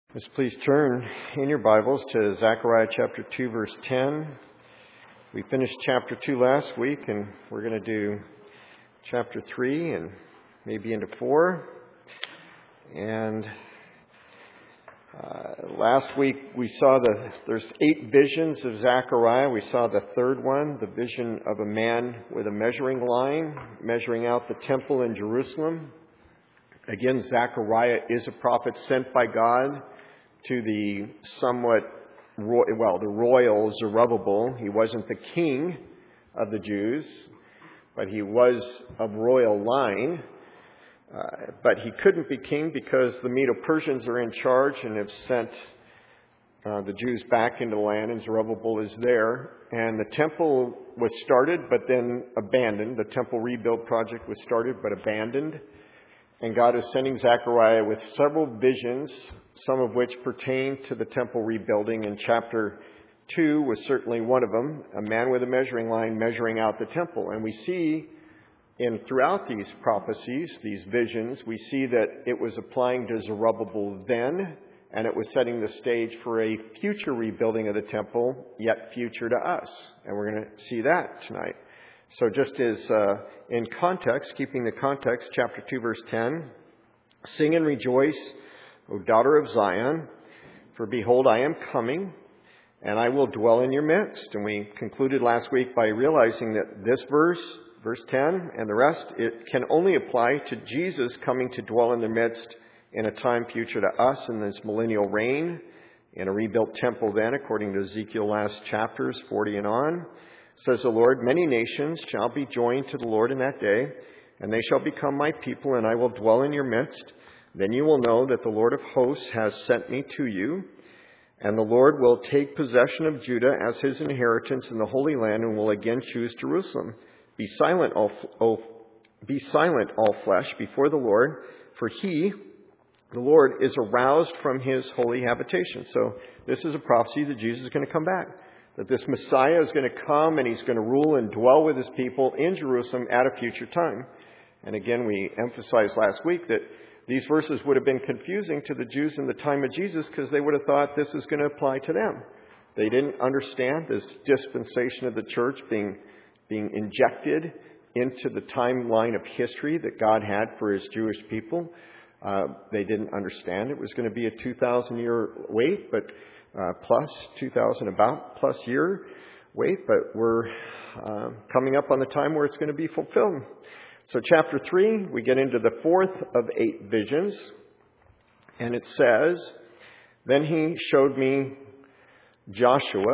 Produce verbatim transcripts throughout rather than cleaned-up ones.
Let's please turn in your Bibles to Zechariah chapter two, verse ten. We finished chapter two last week, and we're going to do chapter three and maybe into four. And uh, last week we saw the there's eight visions of Zechariah. We saw the third one, the vision of a man with a measuring line, measuring out the temple in Jerusalem. Again, Zechariah is a prophet sent by God to the somewhat, ro- well, the royal Zerubbabel. He wasn't the king of the Jews, but he was of royal line. Uh, but he couldn't be king because the Medo-Persians are in charge and have sent uh, the Jews back into the land, and Zerubbabel is there. And the temple was started, but then abandoned. The temple rebuild project was started, but abandoned. And God is sending Zechariah with several visions, some of which pertain to the temple rebuilding. And chapter two was certainly one of them, a man with a measuring line measuring out the temple. And we see in throughout these prophecies, these visions, we see that it was applying to Zerubbabel then, and it was setting the stage for a future rebuilding of the temple, yet future to us. And we're going to see that tonight. So just as uh, in context, keeping the context, chapter two, verse ten, sing and rejoice, O daughter of Zion, for behold, I am coming, and I will dwell in your midst. And we concluded last week by realizing that this verse, verse ten, and the rest, it can only apply to Jesus coming to dwell in the midst in a time future to us in this millennial reign, in a rebuilt temple then, according to Ezekiel last chapters, forty and on. Says the Lord, many nations shall be joined to the Lord in that day, and they shall become my people, and I will dwell in your midst. Then you will know that the Lord of hosts has sent me to you, and the Lord will take possession of Judah as his inheritance in the Holy Land, and will again choose Jerusalem. Be silent, all, oh, be silent, all flesh, before the Lord, for he, the Lord, is aroused from his holy habitation. So this is a prophecy that Jesus is going to come back. That this Messiah is going to come and he's going to rule and dwell with his people in Jerusalem at a future time. And again, we emphasized last week that these verses would have been confusing to the Jews in the time of Jesus because they would have thought this is going to apply to them. They didn't understand this dispensation of the church being, being injected into the timeline of history that God had for his Jewish people. Uh, they didn't understand it was going to be a two thousand year wait, but Uh, plus two thousand about plus year wait, but we're uh, coming up on the time where it's going to be fulfilled. So chapter three, we get into the fourth of eight visions, and it says, then he showed me Joshua,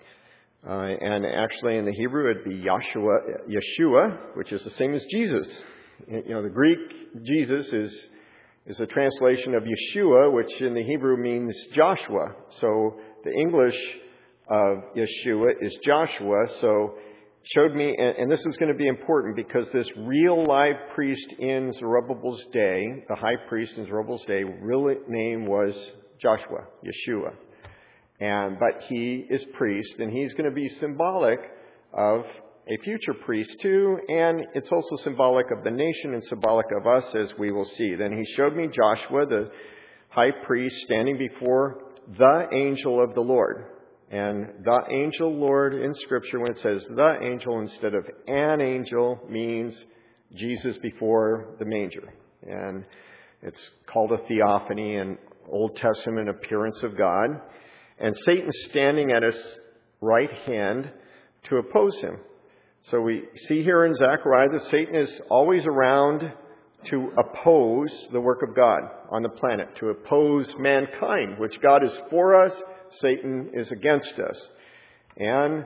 uh, and actually in the Hebrew it'd be Yeshua, Yeshua, which is the same as Jesus. You know, the Greek Jesus is is a translation of Yeshua, which in the Hebrew means Joshua. So the English of Yeshua is Joshua. So showed me, and, and this is going to be important because this real live priest in Zerubbabel's day, the high priest in Zerubbabel's day, real name was Joshua, Yeshua. And but he is priest, and he's going to be symbolic of a future priest too, and it's also symbolic of the nation and symbolic of us, as we will see. Then he showed me Joshua, the high priest, standing before the angel of the Lord. And the angel Lord in Scripture, when it says the angel instead of an angel, means Jesus before the manger. And it's called a theophany, an Old Testament appearance of God. And Satan standing at his right hand to oppose him. So we see here in Zechariah that Satan is always around to oppose the work of God on the planet, to oppose mankind, which God is for us, Satan is against us. And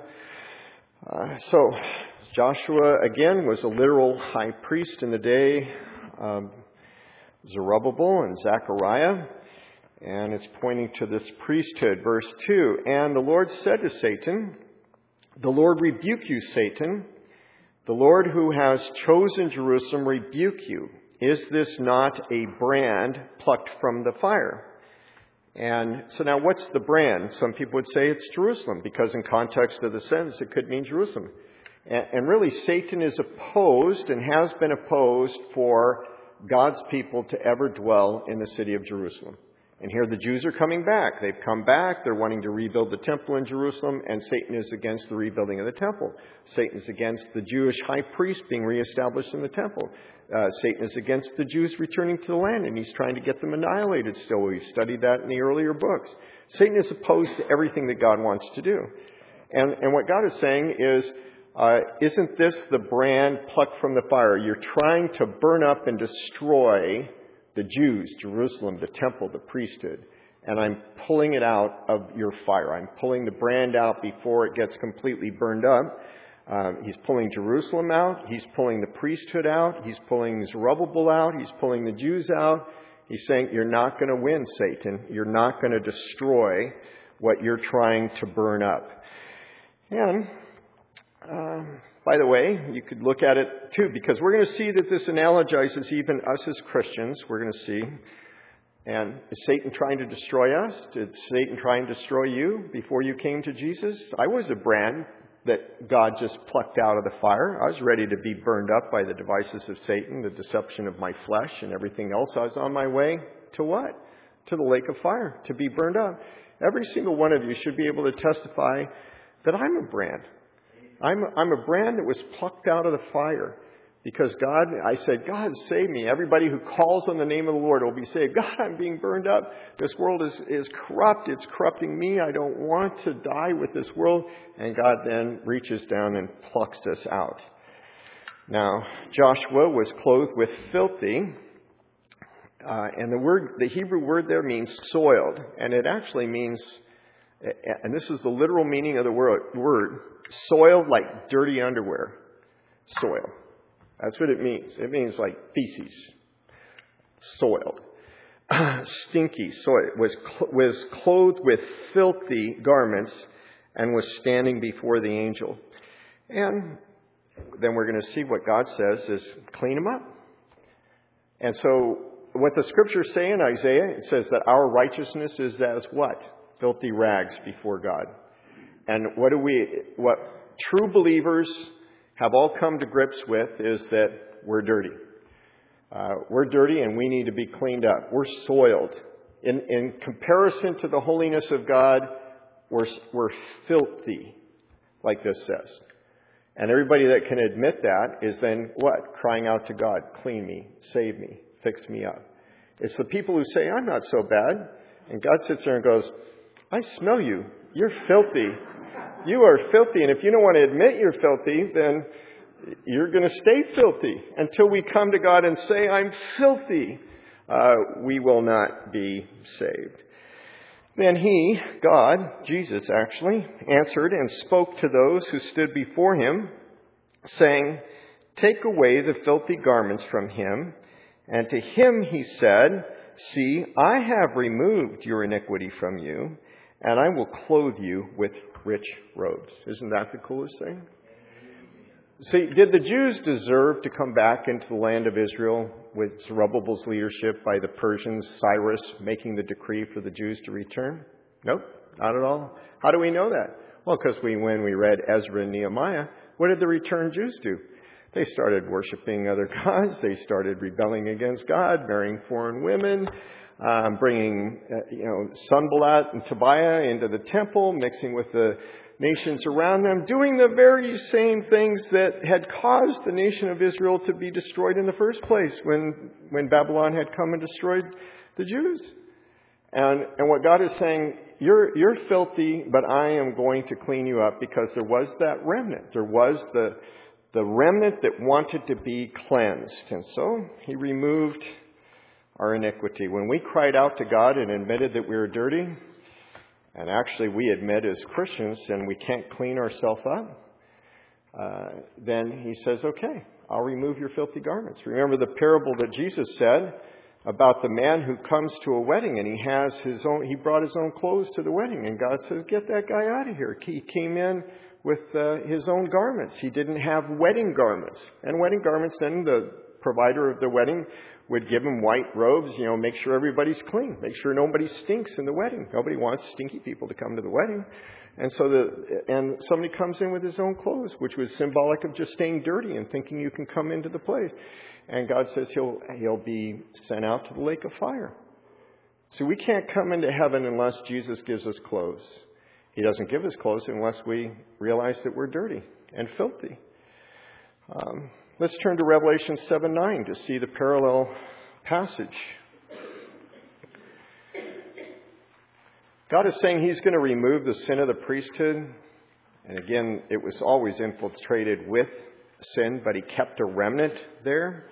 uh, so Joshua, again, was a literal high priest in the day of Zerubbabel and Zechariah, and it's pointing to this priesthood. Verse two, and the Lord said to Satan, the Lord rebuke you, Satan. The Lord who has chosen Jerusalem rebuke you. Is this not a brand plucked from the fire? And so now what's the brand? Some people would say it's Jerusalem, because in context of the sentence, it could mean Jerusalem. And really, Satan is opposed and has been opposed for God's people to ever dwell in the city of Jerusalem. And here the Jews are coming back. They've come back. They're wanting to rebuild the temple in Jerusalem, and Satan is against the rebuilding of the temple. Satan is against the Jewish high priest being reestablished in the temple. Uh, Satan is against the Jews returning to the land, and he's trying to get them annihilated still. We've studied that in the earlier books. Satan is opposed to everything that God wants to do. And, and what God is saying is, uh, isn't this the brand plucked from the fire? You're trying to burn up and destroy the Jews, Jerusalem, the temple, the priesthood. And I'm pulling it out of your fire. I'm pulling the brand out before it gets completely burned up. Um, he's pulling Jerusalem out. He's pulling the priesthood out. He's pulling Zerubbabel out. He's pulling the Jews out. He's saying, you're not going to win, Satan. You're not going to destroy what you're trying to burn up. And, um, by the way, you could look at it too, because we're going to see that this analogizes even us as Christians. We're going to see. And is Satan trying to destroy us? Did Satan try and destroy you before you came to Jesus? I was a brand that God just plucked out of the fire. I was ready to be burned up by the devices of Satan, the deception of my flesh and everything else. I was on my way to what? To the lake of fire, to be burned up. Every single one of you should be able to testify that I'm a brand. I'm a, I'm a brand that was plucked out of the fire. Because God, I said, God, save me. Everybody who calls on the name of the Lord will be saved. God, I'm being burned up. This world is, is corrupt. It's corrupting me. I don't want to die with this world. And God then reaches down and plucks us out. Now, Joshua was clothed with filthy. Uh, and the word, the Hebrew word there means soiled. And it actually means, and this is the literal meaning of the word, word soiled like dirty underwear. Soil. That's what it means. It means like feces, soiled, stinky, soiled. Was was clothed with filthy garments and was standing before the angel. And then we're going to see what God says is clean him up. And so what the scriptures say in Isaiah, it says that our righteousness is as what? Filthy rags before God. And what do we, what true believers have all come to grips with is that we're dirty. Uh, we're dirty and we need to be cleaned up. We're soiled. In, in comparison to the holiness of God, we're, we're filthy, like this says. And everybody that can admit that is then what? Crying out to God, clean me, save me, fix me up. It's the people who say, I'm not so bad. And God sits there and goes, I smell you. You're filthy. You are filthy, and if you don't want to admit you're filthy, then you're going to stay filthy until we come to God and say, I'm filthy. Uh, we will not be saved. Then he, God, Jesus actually, answered and spoke to those who stood before him, saying, take away the filthy garments from him. And to him he said, see, I have removed your iniquity from you, and I will clothe you with rich robes. Isn't that the coolest thing? See, did the Jews deserve to come back into the land of Israel with Zerubbabel's leadership by the Persians, Cyrus making the decree for the Jews to return? Nope, not at all. How do we know that? Well, because we, when we read Ezra and Nehemiah, what did the returned Jews do? They started worshiping other gods. They started rebelling against God, marrying foreign women, Um, bringing, uh, you know, Sanballat and Tobiah into the temple, mixing with the nations around them, doing the very same things that had caused the nation of Israel to be destroyed in the first place when, when Babylon had come and destroyed the Jews. And, and what God is saying, you're, you're filthy, but I am going to clean you up, because there was that remnant. There was the, the remnant that wanted to be cleansed. And so he removed our iniquity. When we cried out to God and admitted that we were dirty, and actually we admit as Christians and we can't clean ourselves up, uh, then he says, okay, I'll remove your filthy garments. Remember the parable that Jesus said about the man who comes to a wedding and he has his own, he brought his own clothes to the wedding, and God says, get that guy out of here. He came in with uh, his own garments. He didn't have wedding garments. And wedding garments, then the provider of the wedding would give him white robes, you know, make sure everybody's clean, make sure nobody stinks in the wedding. Nobody wants stinky people to come to the wedding. And so the, and somebody comes in with his own clothes, which was symbolic of just staying dirty and thinking you can come into the place. And God says he'll, he'll be sent out to the lake of fire. So we can't come into heaven unless Jesus gives us clothes. He doesn't give us clothes unless we realize that we're dirty and filthy. Um, let's turn to Revelation seven nine to see the parallel passage. God is saying He's going to remove the sin of the priesthood. And again, it was always infiltrated with sin, but He kept a remnant there.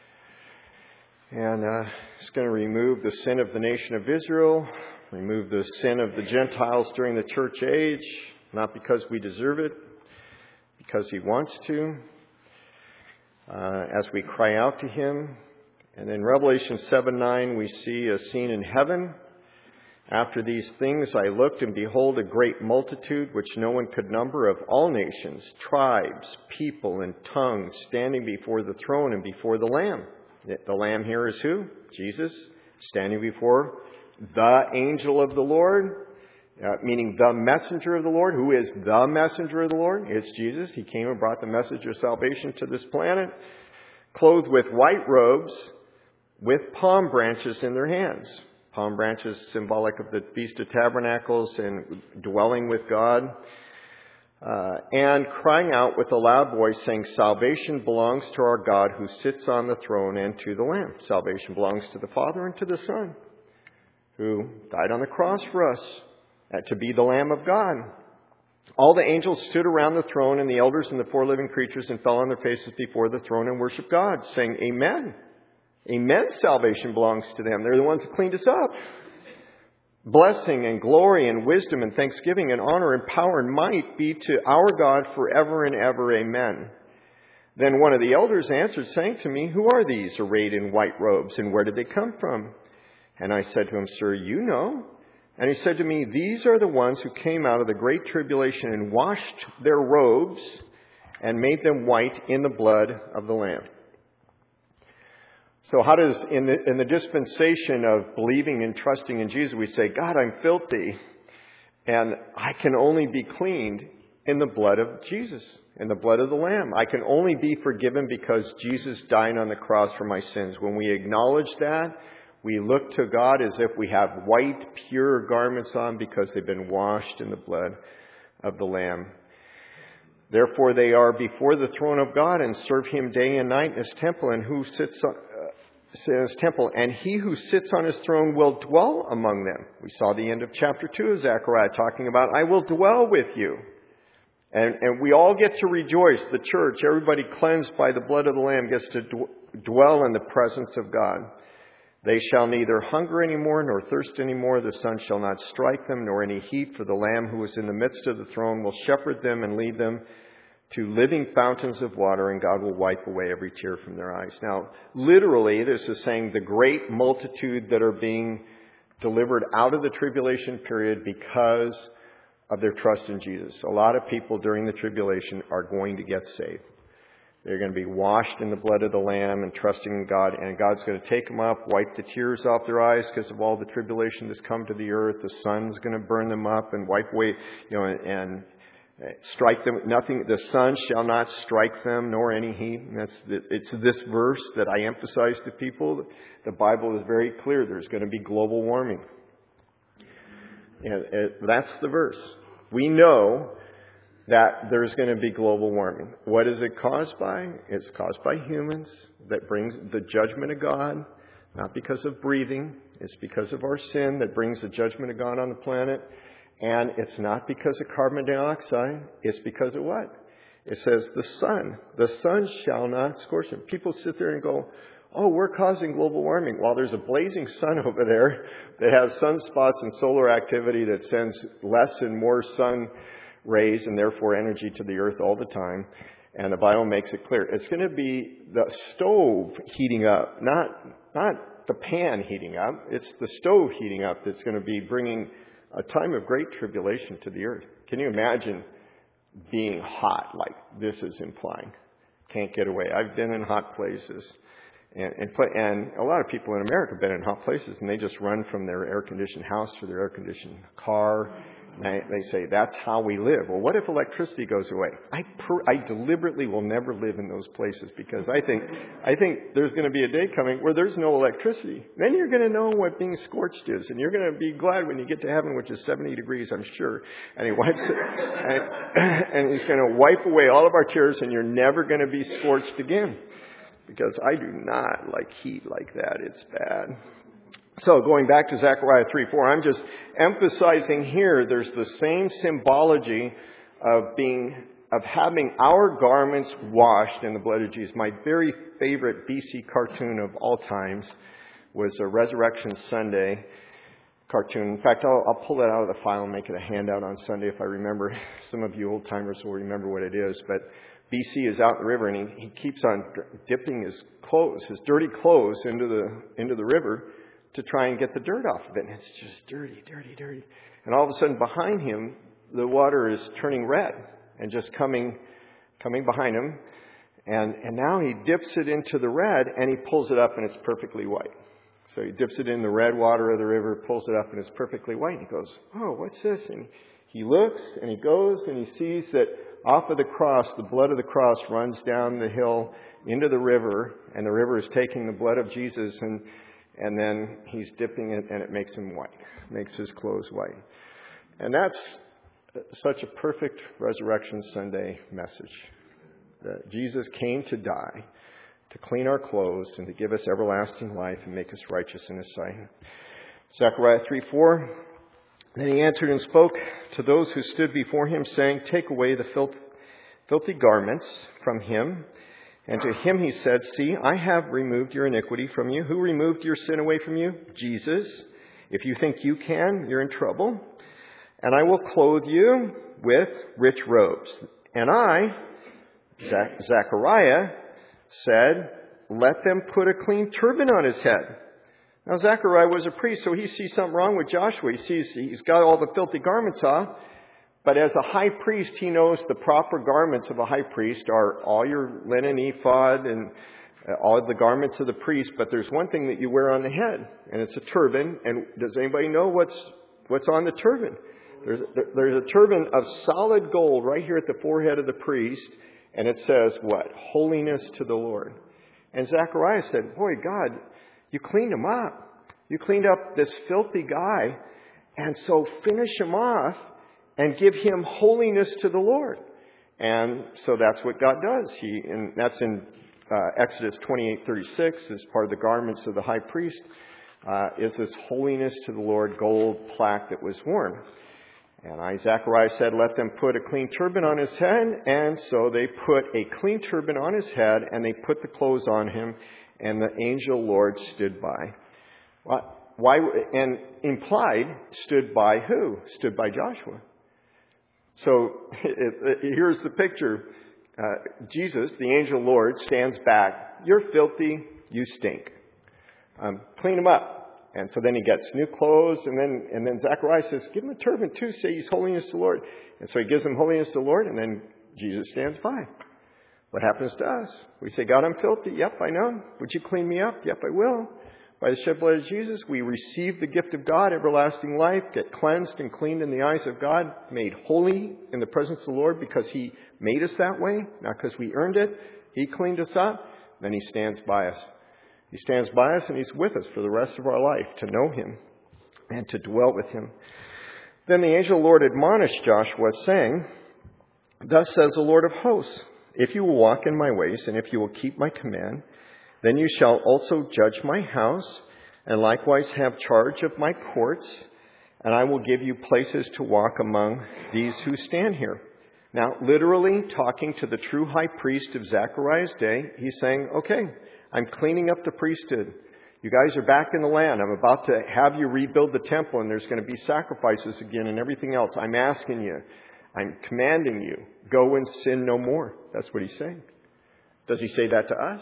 And uh, He's going to remove the sin of the nation of Israel, remove the sin of the Gentiles during the church age, not because we deserve it, because He wants to, uh, as we cry out to Him. And in Revelation seven nine, we see a scene in heaven. After these things I looked, and behold, a great multitude, which no one could number, of all nations, tribes, people, and tongues, standing before the throne and before the Lamb. The Lamb here is who? Jesus, standing before the angel of the Lord, uh, meaning the messenger of the Lord. Who is the messenger of the Lord? It's Jesus. He came and brought the message of salvation to this planet, clothed with white robes, with palm branches in their hands. Palm branches symbolic of the Feast of Tabernacles and dwelling with God. Uh, and crying out with a loud voice, saying, salvation belongs to our God who sits on the throne and to the Lamb. Salvation belongs to the Father and to the Son, who died on the cross for us, uh, to be the Lamb of God. All the angels stood around the throne, and the elders and the four living creatures, and fell on their faces before the throne and worshiped God, saying, Amen. Amen. Salvation belongs to them. They're the ones that cleaned us up. Blessing and glory and wisdom and thanksgiving and honor and power and might be to our God forever and ever. Amen. Then one of the elders answered, saying to me, who are these arrayed in white robes, and where did they come from? And I said to him, sir, you know. And he said to me, these are the ones who came out of the great tribulation and washed their robes and made them white in the blood of the Lamb. So how does, in the, in the dispensation of believing and trusting in Jesus, we say, God, I'm filthy, and I can only be cleaned in the blood of Jesus, in the blood of the Lamb. I can only be forgiven because Jesus died on the cross for my sins. When we acknowledge that, we look to God as if we have white, pure garments on because they've been washed in the blood of the Lamb. Therefore they are before the throne of God and serve Him day and night in His temple, and who sits on in His temple, and He who sits on His throne will dwell among them. We saw the end of chapter two of Zechariah talking about, I will dwell with you. And, and we all get to rejoice. The church, everybody cleansed by the blood of the Lamb, gets to d- dwell in the presence of God. They shall neither hunger anymore nor thirst anymore. The sun shall not strike them, nor any heat, for the Lamb who is in the midst of the throne will shepherd them and lead them to living fountains of water, and God will wipe away every tear from their eyes. Now, literally, this is saying the great multitude that are being delivered out of the tribulation period because of their trust in Jesus. A lot of people during the tribulation are going to get saved. They're going to be washed in the blood of the Lamb and trusting in God, and God's going to take them up, wipe the tears off their eyes because of all the tribulation that's come to the earth. The sun's going to burn them up and wipe away, you know, and, and strike them. Nothing. The sun shall not strike them, nor any heat. And that's the, it's this verse that I emphasize to people. The Bible is very clear. There's going to be global warming. And it, that's the verse. We know that there's going to be global warming. What is it caused by? It's caused by humans. That brings the judgment of God, not because of breathing. It's because of our sin that brings the judgment of God on the planet. And it's not because of carbon dioxide. It's because of what? It says the sun. The sun shall not scorch them. People sit there and go, oh, we're causing global warming. While there's a blazing sun over there that has sunspots and solar activity that sends less and more sun rays and therefore energy to the earth all the time. And the Bible makes it clear. It's going to be the stove heating up, not, not the pan heating up. It's the stove heating up that's going to be bringing a time of great tribulation to the earth. Can you imagine being hot like this is implying? Can't get away. I've been in hot places. And, and, and a lot of people in America have been in hot places, and they just run from their air-conditioned house to their air-conditioned car. They, they say, that's how we live. Well, what if electricity goes away? I per, I deliberately will never live in those places because I think I think there's going to be a day coming where there's no electricity. Then you're going to know what being scorched is, and you're going to be glad when you get to heaven, which is seventy degrees, I'm sure. And he wipes it, and, and he's going to wipe away all of our tears, and you're never going to be scorched again. Because I do not like heat like that. It's bad. So going back to Zechariah three four, I'm just emphasizing here there's the same symbology of being, of having our garments washed in the blood of Jesus. My very favorite B C cartoon of all times was a Resurrection Sunday cartoon. In fact, I'll, I'll pull that out of the file and make it a handout on Sunday if I remember. Some of you old timers will remember what it is, but B C is out in the river and he, he keeps on dipping his clothes, his dirty clothes into the, into the river to try and get the dirt off of it. And it's just dirty, dirty, dirty. And all of a sudden behind him, the water is turning red and just coming coming behind him. And, and now he dips it into the red and he pulls it up and it's perfectly white. So he dips it in the red water of the river, pulls it up and it's perfectly white. And he goes, oh, what's this? And he looks and he goes and he sees that off of the cross, the blood of the cross runs down the hill into the river. And the river is taking the blood of Jesus and And then he's dipping it and it makes him white, makes his clothes white. And that's such a perfect Resurrection Sunday message. That Jesus came to die, to clean our clothes and to give us everlasting life and make us righteous in his sight. Zechariah three four, then he answered and spoke to those who stood before him, saying, take away the filth, filthy garments from him. And to him he said, see, I have removed your iniquity from you. Who removed your sin away from you? Jesus. If you think you can, you're in trouble. And I will clothe you with rich robes. And I, Zechariah, said, let them put a clean turban on his head. Now Zechariah was a priest, so he sees something wrong with Joshua. He sees he's got all the filthy garments off. But as a high priest, he knows the proper garments of a high priest are all your linen ephod and all the garments of the priest. But there's one thing that you wear on the head, and it's a turban. And does anybody know what's what's on the turban? There's, there's a turban of solid gold right here at the forehead of the priest, and it says what? Holiness to the Lord. And Zechariah said, boy, God, you cleaned him up. You cleaned up this filthy guy, and so finish him off and give him holiness to the Lord. And so that's what God does. He, and that's in uh, Exodus twenty-eight thirty-six, as part of the garments of the high priest, uh, is this holiness to the Lord gold plaque that was worn. And I, Zechariah said, let them put a clean turban on his head. And so they put a clean turban on his head, and they put the clothes on him, and the angel Lord stood by. What? Why? And implied, stood by who? Stood by Joshua. So it, it, here's the picture. Uh, Jesus, the angel Lord, stands back. You're filthy. You stink. Um, clean him up. And so then he gets new clothes. And then and then Zechariah says, give him a turban too. Say he's holiness to the Lord. And so he gives him holiness to the Lord. And then Jesus stands by. What happens to us? We say, God, I'm filthy. Yep, I know. Would you clean me up? Yep, I will. By the shed blood of Jesus, we receive the gift of God, everlasting life, get cleansed and cleaned in the eyes of God, made holy in the presence of the Lord because he made us that way, not because we earned it. He cleaned us up. Then he stands by us. He stands by us and he's with us for the rest of our life to know him and to dwell with him. Then the angel Lord admonished Joshua, saying, thus says the Lord of hosts, if you will walk in my ways and if you will keep my command, then you shall also judge my house, and likewise have charge of my courts, and I will give you places to walk among these who stand here. Now, literally talking to the true high priest of Zechariah's day, he's saying, okay, I'm cleaning up the priesthood. You guys are back in the land. I'm about to have you rebuild the temple, and there's going to be sacrifices again and everything else. I'm asking you. I'm commanding you. Go and sin no more. That's what he's saying. Does he say that to us?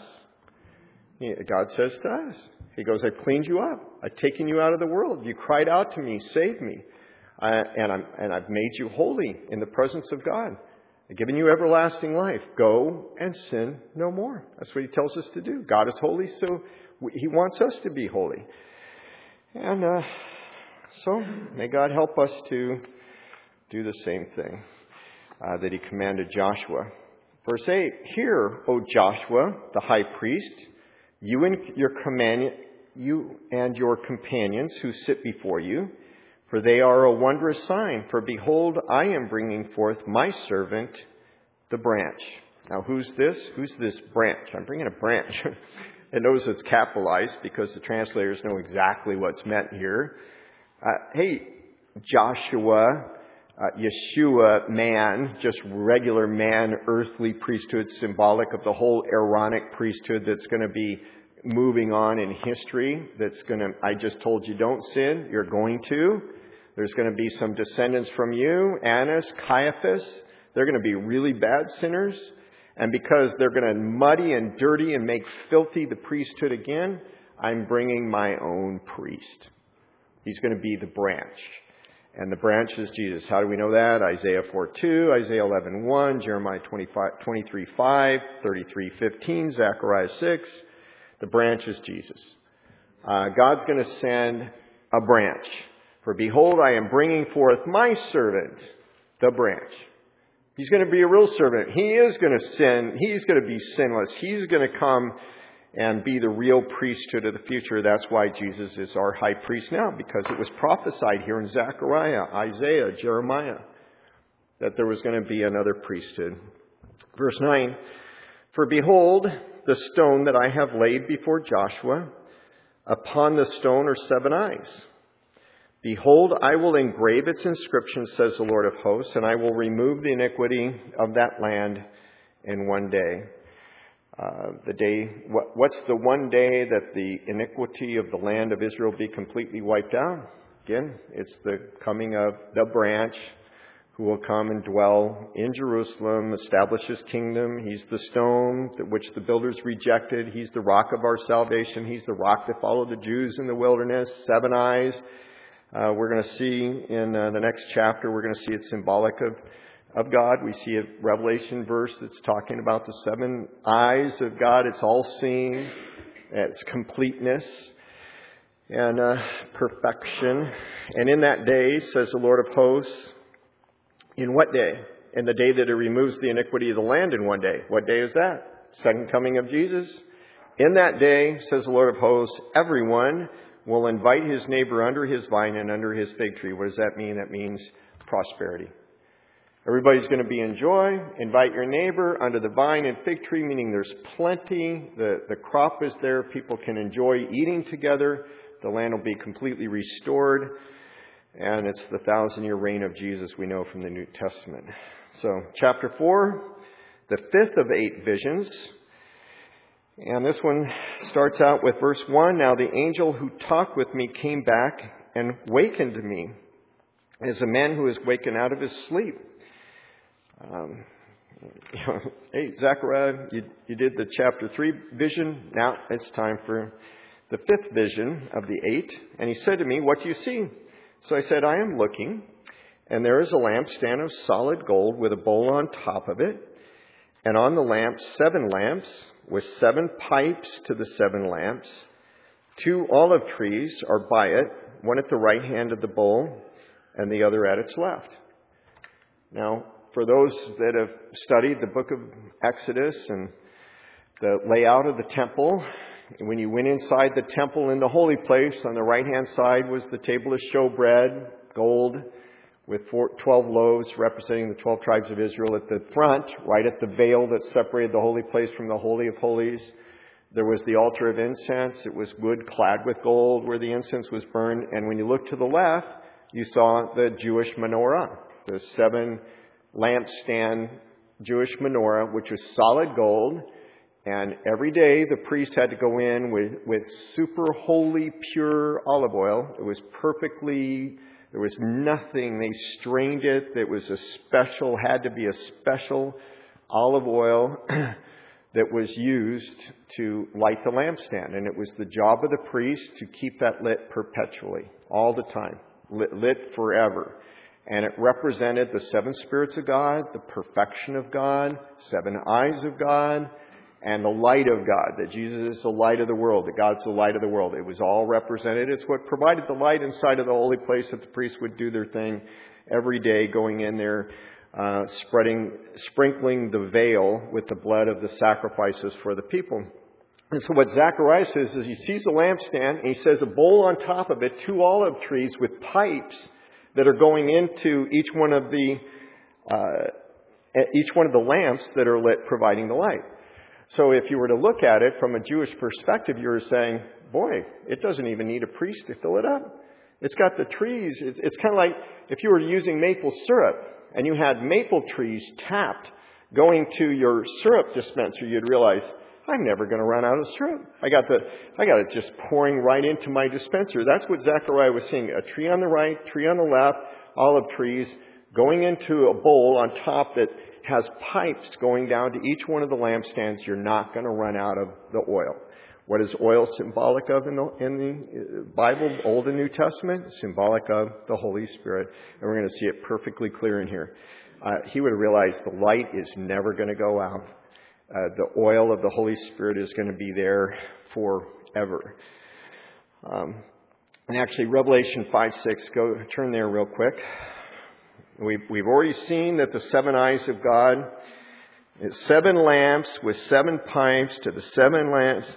God says to us, he goes, I've cleaned you up. I've taken you out of the world. You cried out to me, save me. Uh, and, I'm, and I've made you holy in the presence of God. I've given you everlasting life. Go and sin no more. That's what he tells us to do. God is holy, so we, he wants us to be holy. And uh, so may God help us to do the same thing uh, that he commanded Joshua. Verse eight, hear, O Joshua, the high priest, you and your companion, you and your companions who sit before you, for they are a wondrous sign. For behold, I am bringing forth my servant, the branch. Now, who's this? Who's this branch? I'm bringing a branch. And notice it's capitalized because the translators know exactly what's meant here. Uh, hey, Joshua, uh, Yeshua, man, just regular man, earthly priesthood, symbolic of the whole Aaronic priesthood that's going to be moving on in history. That's going to, I just told you don't sin. You're going to. There's going to be some descendants from you, Annas, Caiaphas. They're going to be really bad sinners. And because they're going to muddy and dirty and make filthy the priesthood again, I'm bringing my own priest. He's going to be the branch. And the branch is Jesus. How do we know that? Isaiah four two, Isaiah eleven one, Jeremiah twenty-three five, thirty-three fifteen, Zechariah six. The branch is Jesus. Uh, God's going to send a branch. For behold, I am bringing forth my servant, the branch. He's going to be a real servant. He is going to sin. He's going to be sinless. He's going to come and be the real priesthood of the future. That's why Jesus is our high priest now, because it was prophesied here in Zechariah, Isaiah, Jeremiah, that there was going to be another priesthood. Verse nine, for behold, the stone that I have laid before Joshua, upon the stone are seven eyes. Behold, I will engrave its inscription, says the Lord of hosts, and I will remove the iniquity of that land in one day. Uh, the day, what, what's the one day that the iniquity of the land of Israel be completely wiped out? Again, it's the coming of the branch who will come and dwell in Jerusalem, establish his kingdom. He's the stone which the builders rejected. He's the rock of our salvation. He's the rock that followed the Jews in the wilderness. Seven eyes. Uh, we're going to see in uh, the next chapter, we're going to see it's symbolic of, of God. We see a Revelation verse that's talking about the seven eyes of God. It's all seeing. It's completeness and uh, perfection. And in that day, says the Lord of hosts, in what day? In the day that he removes the iniquity of the land in one day. What day is that? Second coming of Jesus. In that day, says the Lord of hosts, everyone will invite his neighbor under his vine and under his fig tree. What does that mean? That means prosperity. Everybody's going to be in joy. Invite your neighbor under the vine and fig tree, meaning there's plenty. The, the crop is there. People can enjoy eating together. The land will be completely restored. And it's the thousand-year reign of Jesus we know from the New Testament. So, chapter four, the fifth of eight visions. And this one starts out with verse one. Now the angel who talked with me came back and wakened me as a man who is wakened out of his sleep. Um, you know, hey, Zechariah, you, you did the chapter three vision. Now it's time for the fifth vision of the eight. And he said to me, what do you see? So I said, I am looking, and there is a lampstand of solid gold with a bowl on top of it. And on the lamp, seven lamps with seven pipes to the seven lamps. Two olive trees are by it, one at the right hand of the bowl and the other at its left. Now, for those that have studied the book of Exodus and the layout of the temple, when you went inside the temple in the holy place, on the right-hand side was the table of showbread, gold, with four, twelve loaves representing the twelve tribes of Israel. At the front, right at the veil that separated the holy place from the Holy of Holies, there was the altar of incense. It was wood clad with gold where the incense was burned. And when you looked to the left, you saw the Jewish menorah, the seven lampstand Jewish menorah, which was solid gold. And every day the priest had to go in with, with super holy, pure olive oil. It was perfectly... There was nothing. They strained it. It was a special, had to be a special olive oil that was used to light the lampstand. And it was the job of the priest to keep that lit perpetually, all the time, lit, lit forever. And it represented the seven spirits of God, the perfection of God, seven eyes of God, and the light of God, that Jesus is the light of the world, that God's the light of the world. It was all represented. It's what provided the light inside of the holy place that the priests would do their thing every day, going in there, uh, spreading, sprinkling the veil with the blood of the sacrifices for the people. And so what Zechariah says is he sees the lampstand and he says a bowl on top of it, two olive trees with pipes that are going into each one of the uh, each one of the lamps that are lit, providing the light. So if you were to look at it from a Jewish perspective, you were saying, boy, it doesn't even need a priest to fill it up. It's got the trees. It's, it's kind of like if you were using maple syrup and you had maple trees tapped going to your syrup dispenser, you'd realize, I'm never going to run out of syrup. I got the, I got it just pouring right into my dispenser. That's what Zechariah was seeing. A tree on the right, tree on the left, olive trees going into a bowl on top that has pipes going down to each one of the lampstands. You're not going to run out of the oil. What is oil symbolic of in the, in the Bible, Old and New Testament? Symbolic of the Holy Spirit. And we're going to see it perfectly clear in here. Uh, he would have realized the light is never going to go out. Uh, the oil of the Holy Spirit is going to be there forever. Um, and actually, Revelation five six, go turn there real quick. We've, we've already seen that the seven eyes of God, is seven lamps with seven pipes to the seven lamps.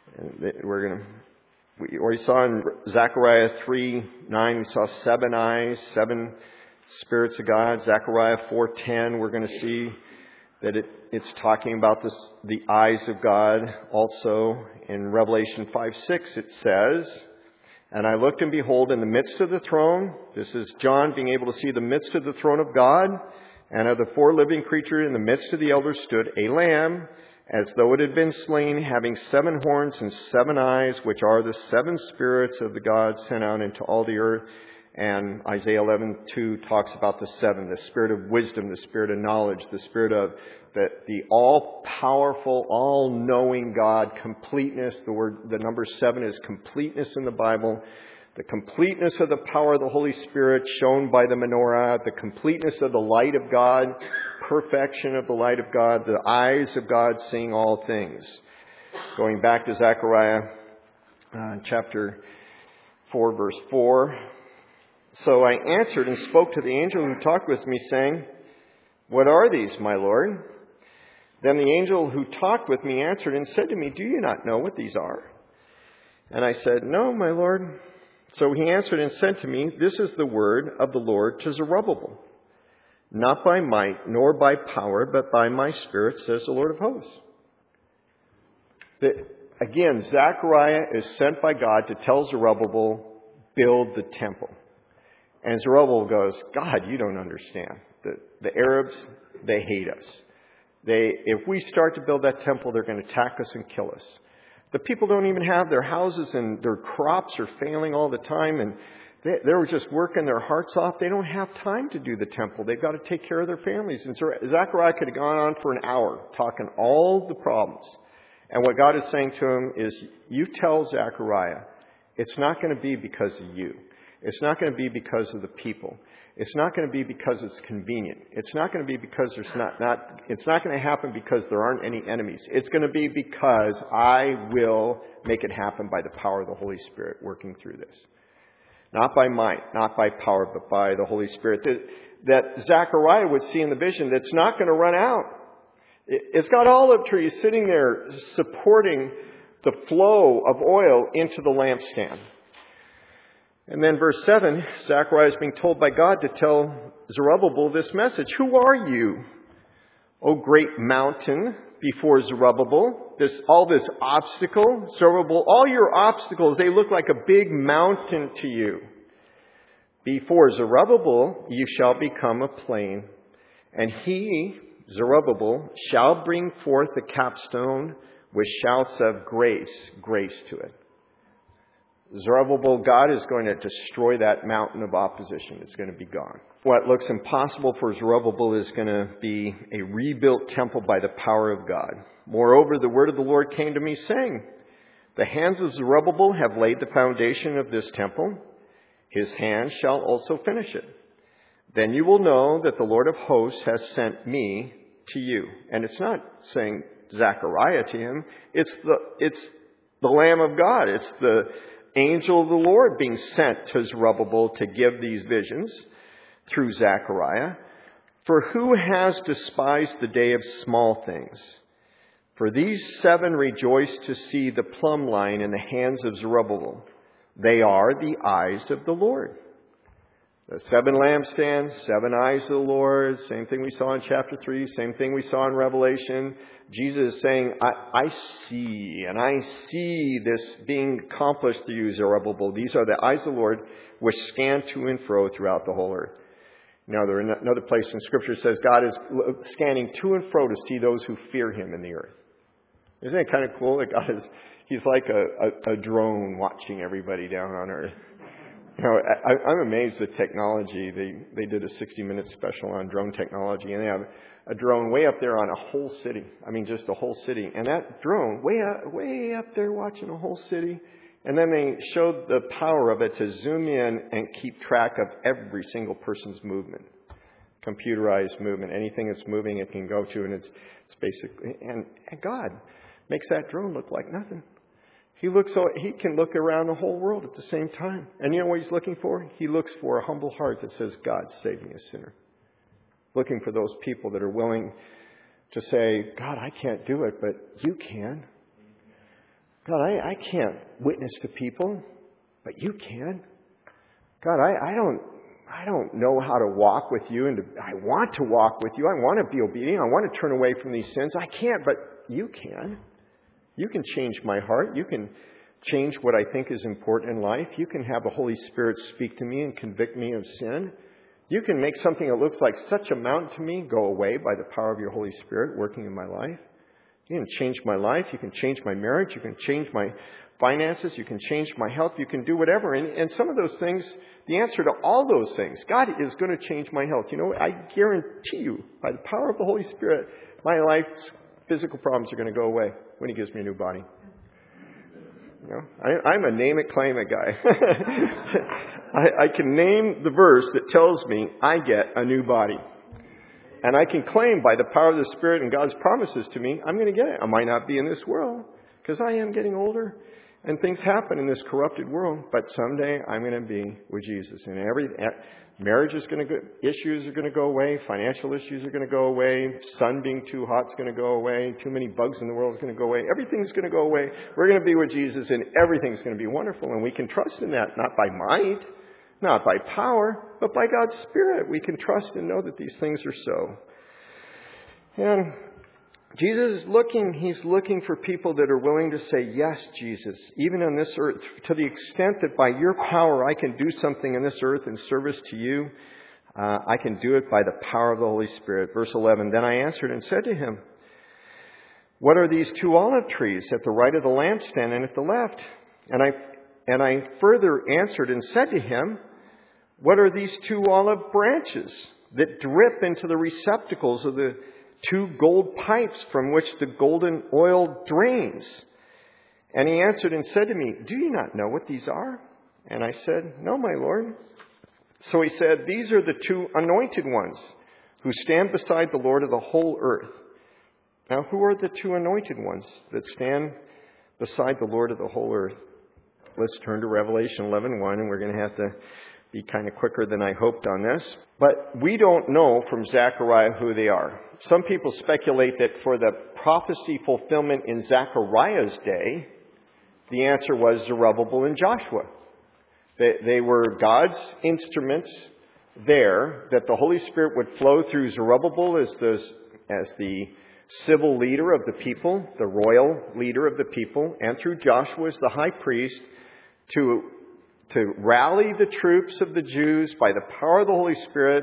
We're going to, we already saw in Zechariah three nine, we saw seven eyes, seven spirits of God. Zechariah four ten, we're going to see that it, it's talking about this, the eyes of God. Also in Revelation five six, it says, and I looked and behold in the midst of the throne, this is John being able to see the midst of the throne of God, and of the four living creatures in the midst of the elders stood a lamb, as though it had been slain, having seven horns and seven eyes, which are the seven spirits of the God sent out into all the earth. And Isaiah eleven two talks about the seven, the spirit of wisdom, the spirit of knowledge, the spirit of the, the all-powerful, all-knowing God, completeness. The word, the number seven is completeness in the Bible. The completeness of the power of the Holy Spirit shown by the menorah, the completeness of the light of God, perfection of the light of God, the eyes of God seeing all things. Going back to Zechariah uh, chapter four, verse four. So I answered and spoke to the angel who talked with me, saying, what are these, my Lord? Then the angel who talked with me answered and said to me, do you not know what these are? And I said, no, my Lord. So he answered and said to me, this is the word of the Lord to Zerubbabel. Not by might nor by power, but by my Spirit, says the Lord of hosts. The, again, Zechariah is sent by God to tell Zerubbabel, build the temple. And Zerubbabel goes, God, you don't understand. The, the Arabs, they hate us. They, if we start to build that temple, they're going to attack us and kill us. The people don't even have their houses, and their crops are failing all the time, and they, they were just working their hearts off. They don't have time to do the temple. They've got to take care of their families. And so Zechariah could have gone on for an hour talking all the problems. And what God is saying to him is, you tell Zechariah, it's not going to be because of you. It's not going to be because of the people. It's not going to be because it's convenient. It's not going to be because there's not, not, it's not going to happen because there aren't any enemies. It's going to be because I will make it happen by the power of the Holy Spirit working through this. Not by might, not by power, but by the Holy Spirit. That, that Zechariah would see in the vision that's not going to run out. It, it's got olive trees sitting there supporting the flow of oil into the lampstand. And then verse seven, Zechariah is being told by God to tell Zerubbabel this message. Who are you, O great mountain before Zerubbabel? This, all this obstacle, Zerubbabel, all your obstacles, they look like a big mountain to you. Before Zerubbabel, you shall become a plain. And he, Zerubbabel, shall bring forth the capstone with shouts of grace, grace to it. Zerubbabel, God is going to destroy that mountain of opposition. It's going to be gone. What looks impossible for Zerubbabel is going to be a rebuilt temple by the power of God. Moreover, the word of the Lord came to me, saying, the hands of Zerubbabel have laid the foundation of this temple. His hand shall also finish it. Then you will know that the Lord of hosts has sent me to you. And it's not saying Zechariah to him. It's the, it's the Lamb of God. It's the angel of the Lord being sent to Zerubbabel to give these visions through Zechariah. For who has despised the day of small things? For these seven rejoice to see the plumb line in the hands of Zerubbabel. They are the eyes of the Lord. The seven lampstands, seven eyes of the Lord. Same thing we saw in chapter three. Same thing we saw in Revelation. Jesus is saying, I, I see, and I see this being accomplished through you, Zerubbabel. These are the eyes of the Lord which scan to and fro throughout the whole earth. Now, there another place in Scripture says God is scanning to and fro to see those who fear Him in the earth. Isn't it kind of cool that God is, He's like a, a, a drone watching everybody down on earth. You know, I, I'm amazed at technology. They they did a sixty minute special on drone technology, and they have a drone way up there on a whole city. I mean, just a whole city. And that drone way up, way up there watching a whole city. And then they showed the power of it to zoom in and keep track of every single person's movement. Computerized movement. Anything that's moving, it can go to. And it's, it's basically, and, and God makes that drone look like nothing. He looks so he can look around the whole world at the same time. And you know what He's looking for? He looks for a humble heart that says, God, save me a sinner. Looking for those people that are willing to say, God, I can't do it, but you can. God, I, I can't witness to people, but you can. God, I, I don't I don't know how to walk with you, and to, I want to walk with you. I want to be obedient. I want to turn away from these sins. I can't, but you can. You can change my heart. You can change what I think is important in life. You can have the Holy Spirit speak to me and convict me of sin. You can make something that looks like such a mountain to me go away by the power of your Holy Spirit working in my life. You can change my life. You can change my marriage. You can change my finances. You can change my health. You can do whatever. And, and some of those things, the answer to all those things, God is going to change my health. You know, I guarantee you, by the power of the Holy Spirit, my life's physical problems are going to go away when He gives me a new body. You know, I, I'm a name it, claim it guy. I, I can name the verse that tells me I get a new body. And I can claim by the power of the Spirit and God's promises to me, I'm going to get it. I might not be in this world because I am getting older and things happen in this corrupted world. But someday I'm going to be with Jesus. And every marriage is going to go, issues are going to go away. Financial issues are going to go away. Sun being too hot is going to go away. Too many bugs in the world is going to go away. Everything's going to go away. We're going to be with Jesus and everything's going to be wonderful. And we can trust in that, not by might, not by power, but by God's Spirit. We can trust and know that these things are so. And Jesus is looking, He's looking for people that are willing to say, yes, Jesus, even on this earth, to the extent that by your power I can do something in this earth in service to you, uh, I can do it by the power of the Holy Spirit. Verse eleven, then I answered and said to him, what are these two olive trees at the right of the lampstand and at the left? And I and I further answered and said to him, what are these two olive branches that drip into the receptacles of the two gold pipes from which the golden oil drains? And he answered and said to me, do you not know what these are? And I said, no, my Lord. So he said, these are the two anointed ones who stand beside the Lord of the whole earth. Now, who are the two anointed ones that stand beside the Lord of the whole earth? Let's turn to Revelation eleven one, and we're going to have to be kind of quicker than I hoped on this. But we don't know from Zechariah who they are. Some people speculate that for the prophecy fulfillment in Zechariah's day, the answer was Zerubbabel and Joshua. They, they were God's instruments there, that the Holy Spirit would flow through Zerubbabel as the, as the civil leader of the people, the royal leader of the people, and through Joshua as the high priest to to rally the troops of the Jews by the power of the Holy Spirit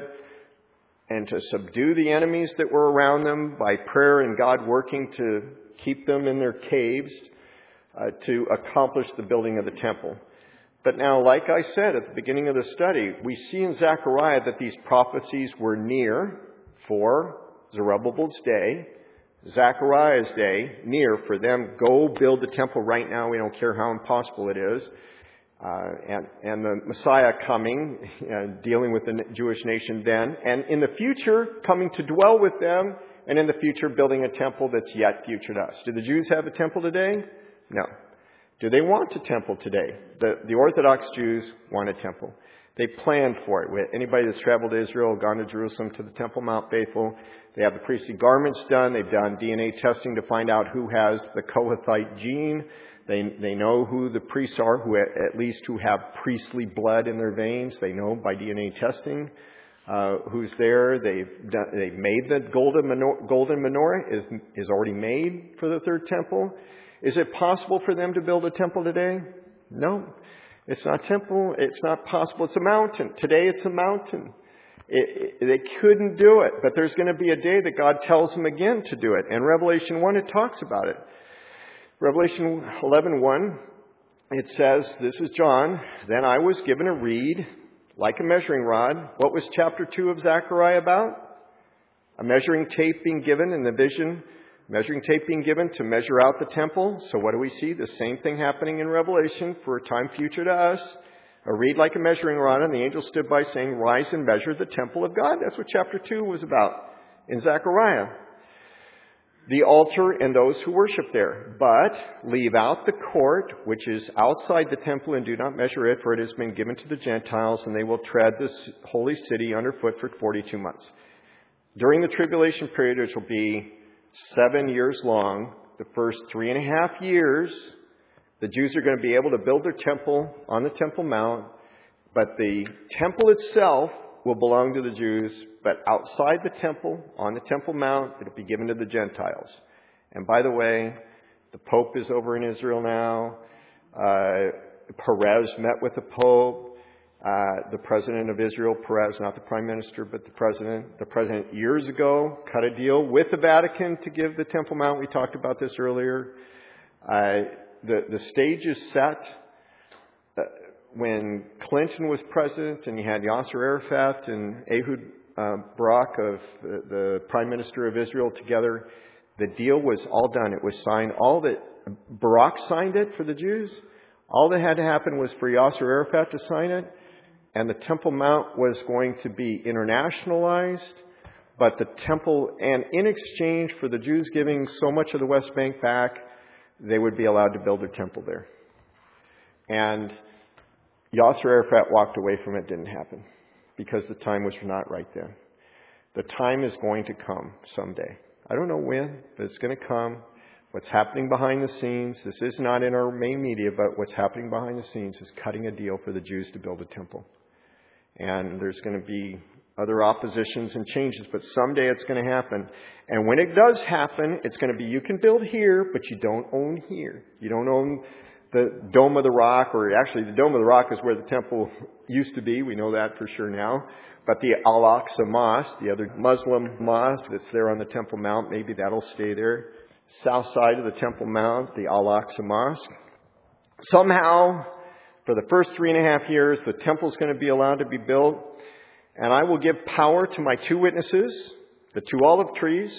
and to subdue the enemies that were around them by prayer and God working to keep them in their caves uh, to accomplish the building of the temple. But now, like I said at the beginning of the study, we see in Zechariah that these prophecies were near for Zerubbabel's day, Zechariah's day, near for them. Go build the temple right now. We don't care how impossible it is. Uh, and, and the Messiah coming, uh, dealing with the Jewish nation then, and in the future coming to dwell with them and in the future building a temple that's yet future to us. Do the Jews have a temple today? No. Do they want a temple today? The, the Orthodox Jews want a temple. They planned for it. Anybody that's traveled to Israel, gone to Jerusalem, to the Temple Mount Faithful, they have the priestly garments done. They've done D N A testing to find out who has the Kohathite gene. They they know who the priests are, who at least who have priestly blood in their veins. They know by D N A testing uh, who's there. They've done, they've made the golden menorah, golden menorah is is already made for the third temple. Is it possible for them to build a temple today? No. It's not temple. It's not possible. It's a mountain. Today it's a mountain. It, it, they couldn't do it. But there's going to be a day that God tells them again to do it. And Revelation one, it talks about it. Revelation eleven one, it says, this is John, then I was given a reed like a measuring rod. What was chapter two of Zechariah about? A measuring tape being given in the vision. Measuring tape being given to measure out the temple. So what do we see? The same thing happening in Revelation for a time future to us. A reed like a measuring rod, and the angel stood by saying, rise and measure the temple of God. That's what chapter two was about in Zechariah. The altar and those who worship there. But leave out the court, which is outside the temple, and do not measure it, for it has been given to the Gentiles, and they will tread this holy city underfoot for forty-two months. During the tribulation period, which will be seven years long, the first three and a half years, the Jews are going to be able to build their temple on the Temple Mount, but the temple itself will belong to the Jews, but outside the temple, on the Temple Mount, it'll be given to the Gentiles. And by the way, the Pope is over in Israel now. Uh, Perez met with the Pope. Uh, the president of Israel, Perez, not the prime minister, but the president. The president years ago cut a deal with the Vatican to give the Temple Mount. We talked about this earlier. Uh, the, the stage is set. Uh, when Clinton was president and you had Yasser Arafat and Ehud uh, Barak, of the, the prime minister of Israel, together, the deal was all done. It was signed. All that Barak signed it for the Jews. All that had to happen was for Yasser Arafat to sign it. And the Temple Mount was going to be internationalized, but the temple, and in exchange for the Jews giving so much of the West Bank back, they would be allowed to build their temple there. And Yasser Arafat walked away from it. Didn't happen because the time was not right then. The time is going to come someday. I don't know when, but it's going to come. What's happening behind the scenes, this is not in our main media, but what's happening behind the scenes is cutting a deal for the Jews to build a temple. And there's going to be other oppositions and changes, but someday it's going to happen. And when it does happen, it's going to be, you can build here, but you don't own here. You don't own the Dome of the Rock, or actually the Dome of the Rock is where the temple used to be. We know that for sure now. But the Al-Aqsa Mosque, the other Muslim mosque that's there on the Temple Mount, maybe that'll stay there. South side of the Temple Mount, the Al-Aqsa Mosque. Somehow, for the first three and a half years, the temple's going to be allowed to be built. And I will give power to my two witnesses, the two olive trees,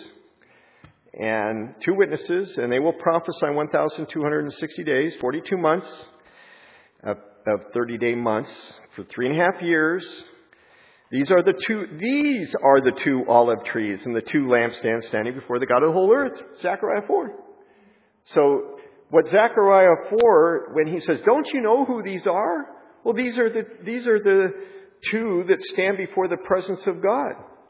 and two witnesses, and they will prophesy one thousand two hundred sixty days, forty-two months of, of thirty-day months for three and a half years. These are the two, these are the two olive trees and the two lampstands standing before the God of the whole earth. Zechariah four. So, what Zechariah four, when he says, don't you know who these are? Well, these are the, these are the two that stand before the presence of God.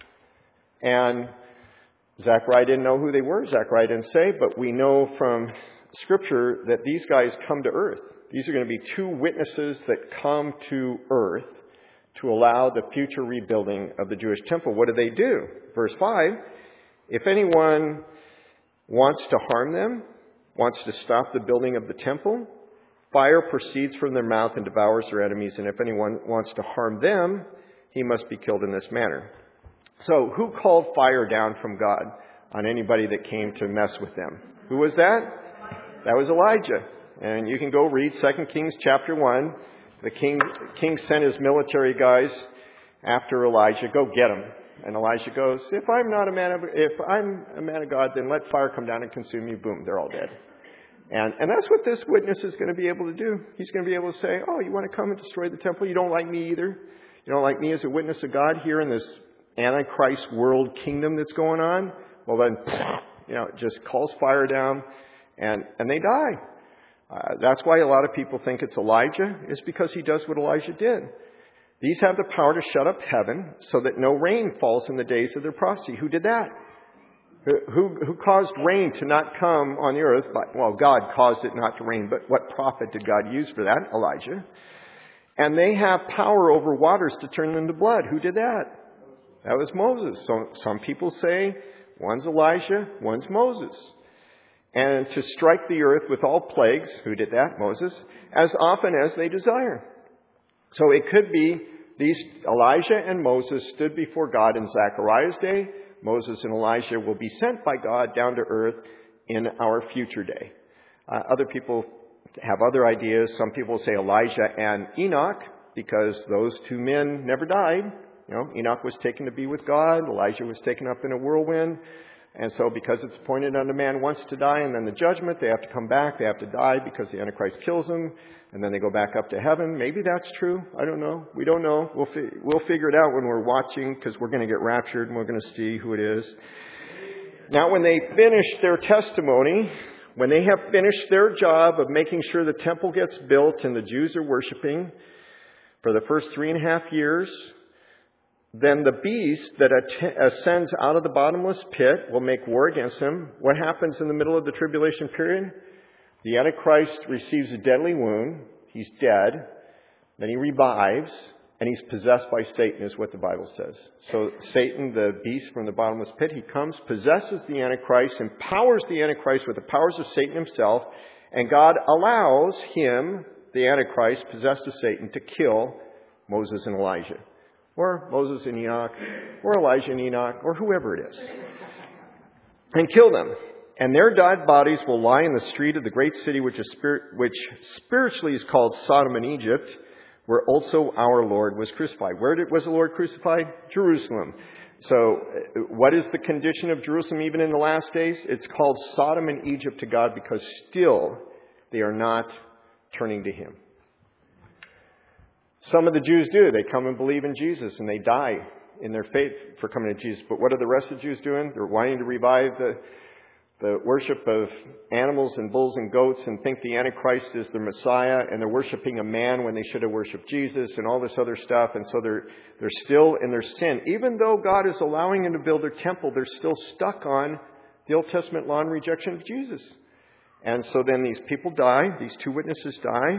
And Zechariah didn't know who they were. Zechariah didn't say, but we know from Scripture that these guys come to earth. These are going to be two witnesses that come to earth to allow the future rebuilding of the Jewish temple. What do they do? Verse five, if anyone wants to harm them, wants to stop the building of the temple, fire proceeds from their mouth and devours their enemies. And if anyone wants to harm them, he must be killed in this manner. So who called fire down from God on anybody that came to mess with them? Who was that? That was Elijah. And you can go read Second Kings chapter one. The king, king sent his military guys after Elijah. Go get him. And Elijah goes, if I'm not a man of, if I'm a man of God, then let fire come down and consume you. Boom, they're all dead. And, and that's what this witness is going to be able to do. He's going to be able to say, oh, you want to come and destroy the temple? You don't like me either. You don't like me as a witness of God here in this Antichrist world kingdom that's going on? Well then, you know, it just calls fire down and, and they die. Uh, that's why a lot of people think it's Elijah, is because he does what Elijah did. These have the power to shut up heaven so that no rain falls in the days of their prophecy. Who did that? Who, who caused rain to not come on the earth? Well, God caused it not to rain, but what prophet did God use for that? Elijah. And they have power over waters to turn them to blood. Who did that? That was Moses. So some people say one's Elijah, one's Moses. And to strike the earth with all plagues, who did that? Moses, as often as they desire. So it could be these Elijah and Moses stood before God in Zechariah's day. Moses and Elijah will be sent by God down to earth in our future day. Uh, other people have other ideas. Some people say Elijah and Enoch, because those two men never died. You know, Enoch was taken to be with God. Elijah was taken up in a whirlwind. And so because it's appointed unto man once to die and then the judgment, they have to come back. They have to die because the Antichrist kills them. And then they go back up to heaven. Maybe that's true. I don't know. We don't know. We'll fi- we'll figure it out when we're watching, because we're going to get raptured and we're going to see who it is. Now, when they finish their testimony, when they have finished their job of making sure the temple gets built and the Jews are worshiping for the first three and a half years, then the beast that ascends out of the bottomless pit will make war against them. What happens in the middle of the tribulation period? The Antichrist receives a deadly wound. He's dead. Then he revives, and he's possessed by Satan, is what the Bible says. So Satan, the beast from the bottomless pit, he comes, possesses the Antichrist, empowers the Antichrist with the powers of Satan himself, and God allows him, the Antichrist, possessed of Satan, to kill Moses and Elijah. Or Moses and Enoch, or Elijah and Enoch, or whoever it is. And kill them. And their dead bodies will lie in the street of the great city, which is spirit, which spiritually is called Sodom and Egypt, where also our Lord was crucified. Where did, was the Lord crucified? Jerusalem. So what is the condition of Jerusalem even in the last days? It's called Sodom and Egypt to God because still they are not turning to Him. Some of the Jews do. They come and believe in Jesus and they die in their faith for coming to Jesus. But what are the rest of the Jews doing? They're wanting to revive the the worship of animals and bulls and goats and think the Antichrist is the Messiah, and they're worshiping a man when they should have worshiped Jesus and all this other stuff. And so they're they're still in their sin. Even though God is allowing them to build their temple, they're still stuck on the Old Testament law and rejection of Jesus. And so then these people die. These two witnesses die.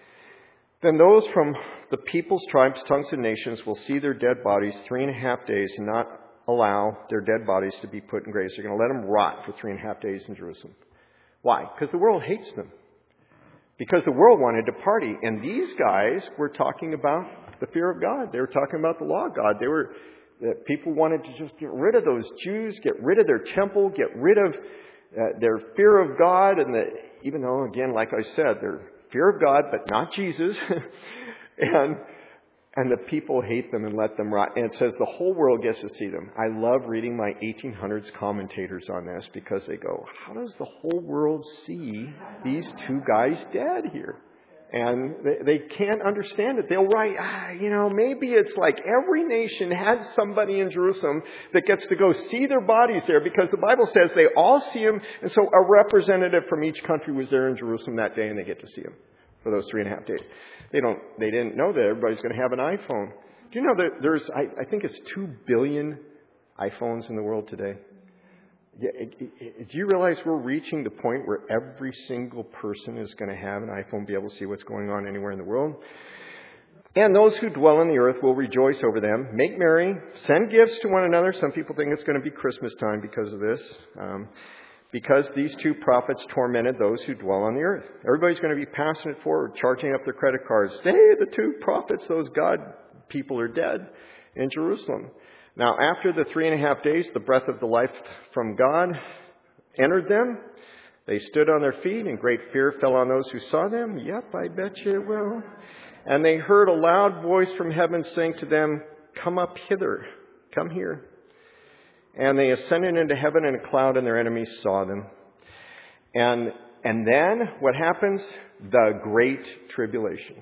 Then those from the peoples, tribes, tongues, and nations will see their dead bodies three and a half days and not allow their dead bodies to be put in graves. They're going to let them rot for three and a half days in Jerusalem. Why? Because the world hates them. Because the world wanted to party. And these guys were talking about the fear of God. They were talking about the law of God. They were, uh, people wanted to just get rid of those Jews, get rid of their temple, get rid of uh, their fear of God. And the, even though, again, like I said, they're fear of God, but not Jesus. and And the people hate them and let them rot. And it says the whole world gets to see them. I love reading my eighteen hundreds commentators on this because they go, how does the whole world see these two guys dead here? And they, they can't understand it. They'll write, ah, you know, maybe it's like every nation has somebody in Jerusalem that gets to go see their bodies there because the Bible says they all see them. And so a representative from each country was there in Jerusalem that day and they get to see them for those three and a half days. They don't. They didn't know that everybody's going to have an iPhone. Do you know that there's? I, I think it's two billion iPhones in the world today. Yeah, it, it, do you realize we're reaching the point where every single person is going to have an iPhone, be able to see what's going on anywhere in the world? And those who dwell on the earth will rejoice over them, make merry, send gifts to one another. Some people think it's going to be Christmas time because of this. Um, Because these two prophets tormented those who dwell on the earth. Everybody's going to be passing it forward, charging up their credit cards. Hey, the two prophets, those God people are dead in Jerusalem. Now, after the three and a half days, the breath of the life from God entered them. They stood on their feet, and great fear fell on those who saw them. Yep, I bet you it will. And they heard a loud voice from heaven saying to them, come up hither, come here. And they ascended into heaven in a cloud, and their enemies saw them. And and then what happens? The great tribulation.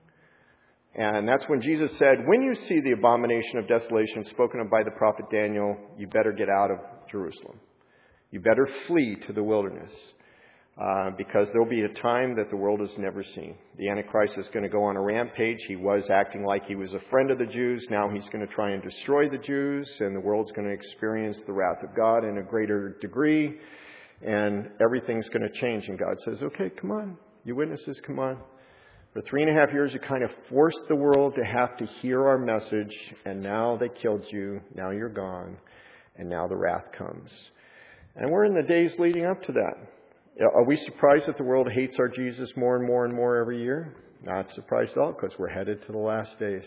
And that's when Jesus said, when you see the abomination of desolation spoken of by the prophet Daniel, you better get out of Jerusalem. You better flee to the wilderness. Uh, because there'll be a time that the world has never seen. The Antichrist is going to go on a rampage. He was acting like he was a friend of the Jews. Now he's going to try and destroy the Jews, and the world's going to experience the wrath of God in a greater degree, and everything's going to change. And God says, okay, come on, you witnesses, come on. For three and a half years, you kind of forced the world to have to hear our message, and now they killed you. Now you're gone, and now the wrath comes. And we're in the days leading up to that. Are we surprised that the world hates our Jesus more and more and more every year? Not surprised at all, because we're headed to the last days.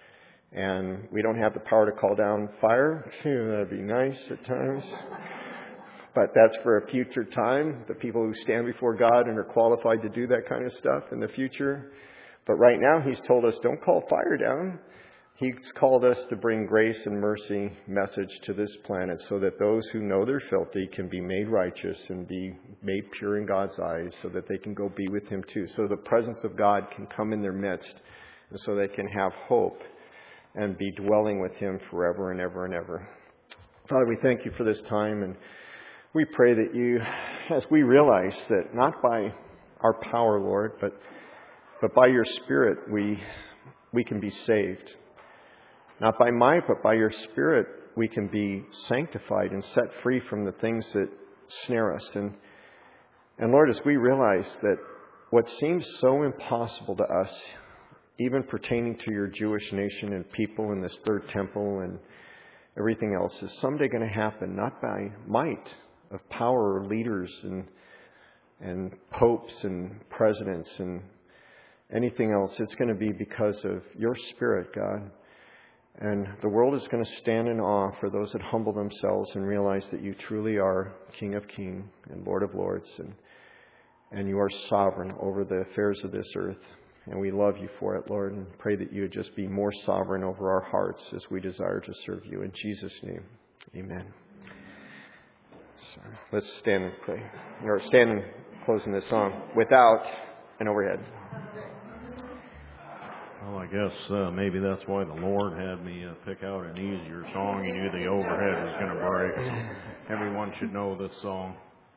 And we don't have the power to call down fire. Phew, that'd be nice at times. But that's for a future time. The people who stand before God and are qualified to do that kind of stuff in the future. But right now, He's told us, don't call fire down. He's called us to bring grace and mercy message to this planet so that those who know they're filthy can be made righteous and be made pure in God's eyes so that they can go be with Him too. So the presence of God can come in their midst and so they can have hope and be dwelling with Him forever and ever and ever. Father, we thank You for this time, and we pray that You, as we realize that not by our power, Lord, but but by Your Spirit we we can be saved. Not by might, but by Your Spirit, we can be sanctified and set free from the things that snare us. And, and Lord, as we realize that what seems so impossible to us, even pertaining to Your Jewish nation and people in this third temple and everything else, is someday going to happen, not by might of power or leaders and, and popes and presidents and anything else. It's going to be because of Your Spirit, God. And the world is going to stand in awe for those that humble themselves and realize that You truly are King of Kings and Lord of Lords. And, and You are sovereign over the affairs of this earth. And we love You for it, Lord, and pray that You would just be more sovereign over our hearts as we desire to serve You. In Jesus' name, amen. So let's stand and pray. Or stand and close in this song without an overhead. Well, I guess uh, maybe that's why the Lord had me uh, pick out an easier song. He knew the overhead was going to break. Everyone should know this song.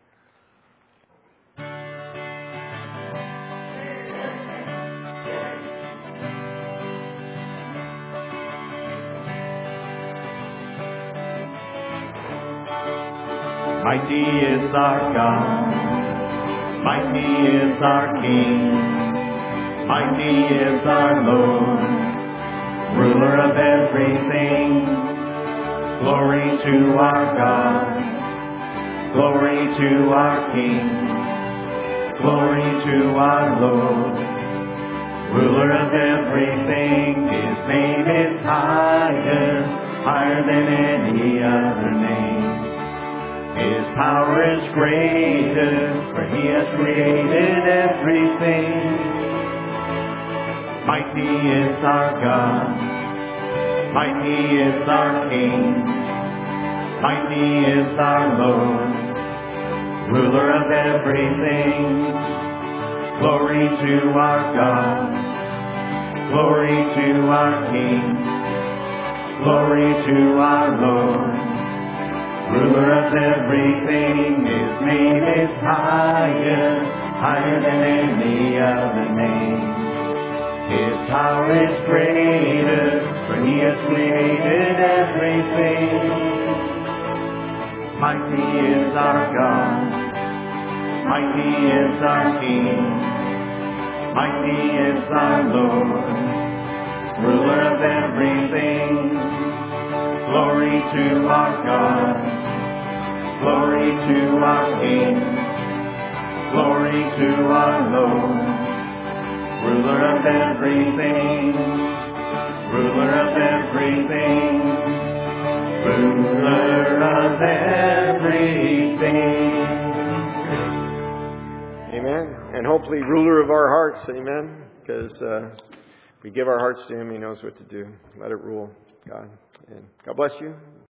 Mighty is our God, mighty is our King. Mighty is our Lord, ruler of everything. Glory to our God, glory to our King, glory to our Lord, ruler of everything. His name is highest, higher than any other name. His power is greatest, for He has created everything. Mighty is our God, mighty is our King, mighty is our Lord, ruler of everything. Glory to our God, glory to our King, glory to our Lord, ruler of everything. His name is highest, higher than any other name. His power is greater, for He has created everything. Mighty is our God, mighty is our King, mighty is our Lord, ruler of everything. Glory to our God, glory to our King, glory to our Lord, ruler of everything, ruler of everything, ruler of everything. Amen. And hopefully ruler of our hearts. Amen. Because uh, if we give our hearts to Him, He knows what to do. Let it rule, God. And God bless you.